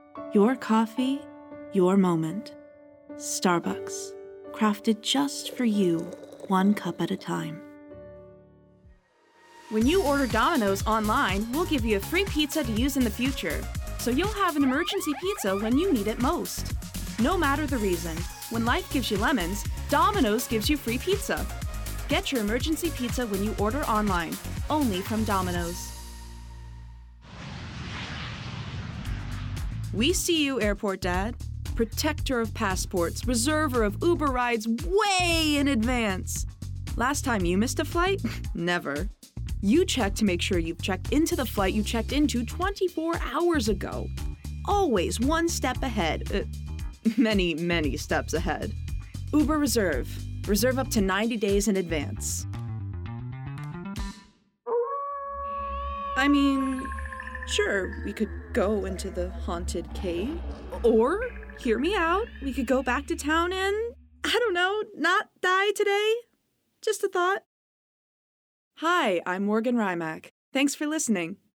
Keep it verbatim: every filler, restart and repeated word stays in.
Your coffee, your moment. Starbucks, crafted just for you, one cup at a time. When you order Domino's online, we'll give you a free pizza to use in the future, so you'll have an emergency pizza when you need it most. No matter the reason, when life gives you lemons, Domino's gives you free pizza. Get your emergency pizza when you order online, only from Domino's. We see you, Airport Dad. Protector of passports, reserver of Uber rides way in advance. Last time you missed a flight? Never. You check to make sure you've checked into the flight you checked into twenty-four hours ago. Always one step ahead. Uh, many, many steps ahead. Uber Reserve. Reserve up to ninety days in advance. I mean, sure, we could go into the haunted cave. Or, hear me out, we could go back to town and, I don't know, not die today. Just a thought. Hi, I'm Morgan Rimac. Thanks for listening.